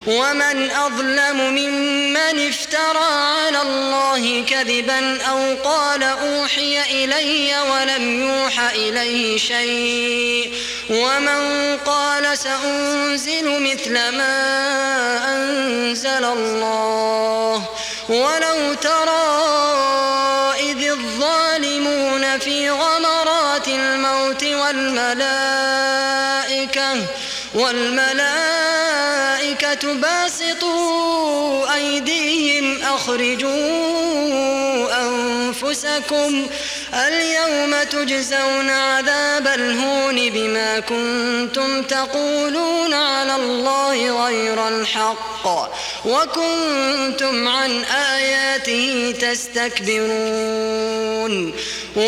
ومن أظلم ممن افترى على الله كذبا أو قال أوحي إلي ولم يوح إليه شيء ومن قال سأنزل مثل ما أنزل الله ولو ترى إذ الظالمون في غمرات الموت والملائكة باسطوا أيديهم أخرجوا أنفسكم اليوم تجزون عذاب الهون بما كنتم تقولون على الله غير الحق وكنتم عن آياته تستكبرون